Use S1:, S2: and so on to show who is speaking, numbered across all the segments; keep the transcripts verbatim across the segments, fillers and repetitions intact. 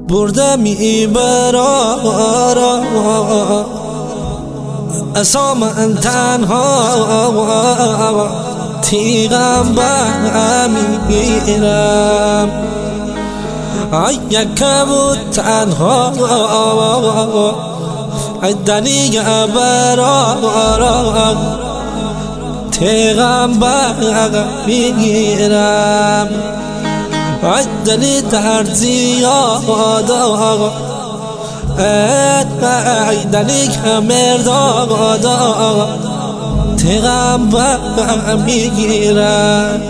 S1: بردمی برارا اصلا من تنها تیغم بمیرم یک بود تنها دنی برارا تیغم بمیرم دلی درد زیاد دلی کمرداد تیغم بمیرم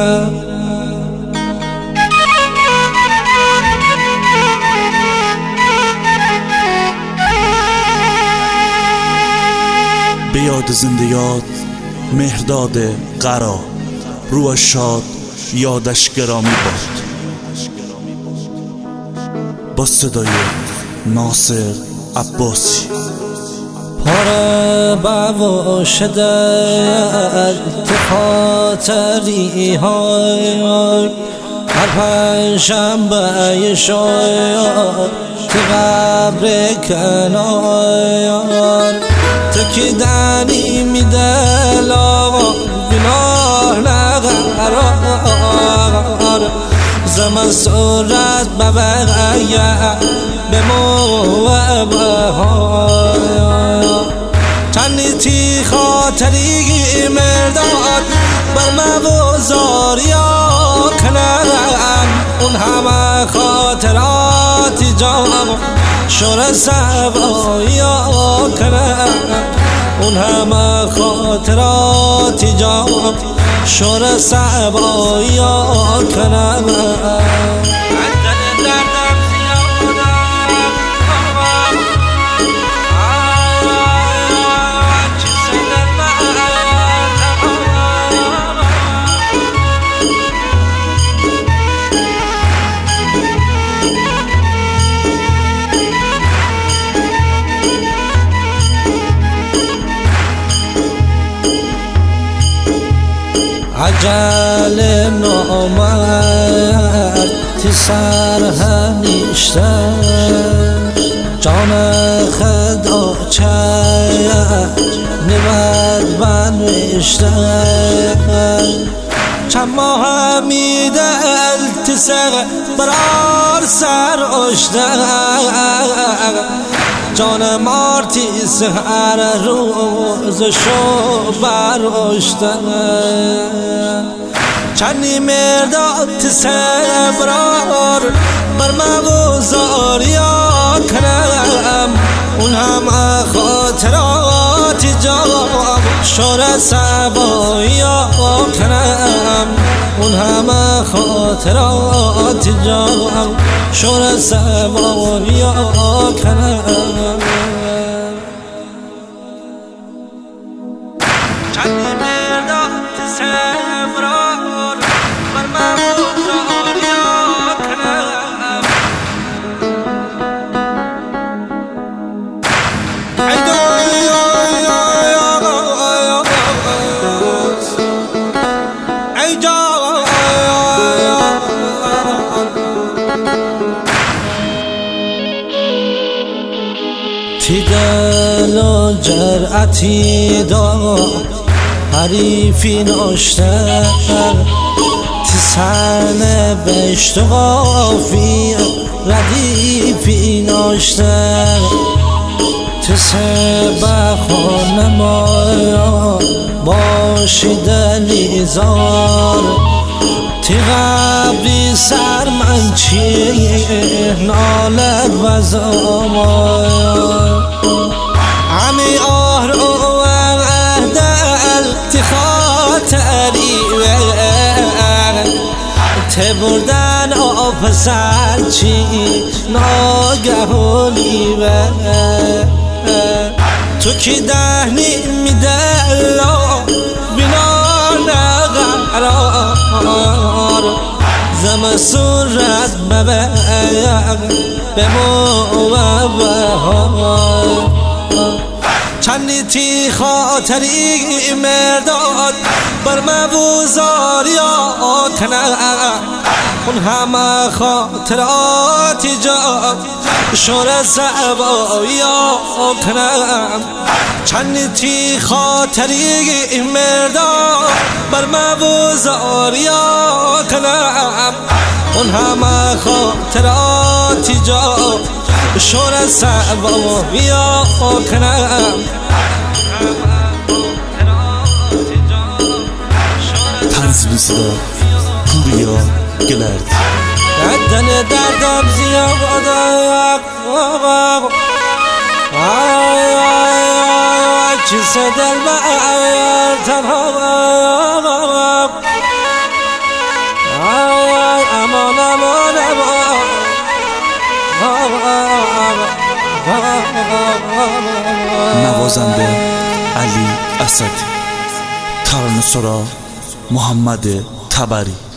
S2: بیاد زنده یاد مهرداد قرا روح شاد یادش گرامی باد با صدای ناصر عباسی.
S1: پاره بواشه در خاطری های هر پنجشنبه شاید تو قبر کنار تو که دنی میده لاغا بناه نقرار زمان صورت ببغیه به موبه چندی تی خاطری مرداد بر مبوزار یا کنم اون همه خاطراتی جام شور سبایا کنم اون همه خاطراتی جام شور سبایا کنم عجل نامرد تی سر هنیشته جان خدا چه نمد بنوشته چند ماه همیدل تی سر برار سر اشته جان مارتی سهر روزشو براشته چندی مرداد سبرار بر مبوزار یا کنم اون همه خاطرات جام شور سبایا کنم اون همه خاطرات جام شور سبایا کنم چندی مرداد سبرار بر مبوزار یا کنم تی دل و جرعتی داد حریفی ناشتر تی سن بشت و غافی ردیفی ناشتر تی سبه خانما باشی دلی زار تی قبری سر من چی نالد و زمان همی آه رو دل تی خاطری تی بردن آب سر چی ناگهانی تو که دهنی میدلا بنا نقرار زم صورت ببغ به موبه چندی تی خاطری مرداد بر مبوزار یا کنم اون همه خاطراتی جا شور سبایا کنم چند تی خاطری مردا بر موزار یا کنم اون همه خاطراتی جا شور سبایا کنم
S2: تنزویزدا پوریا گلرد
S1: دردن دردم زیاده چیز دل بر تنها امان امان
S2: نوازنده علی اسدی، ترانه‌سرا محمد تبری.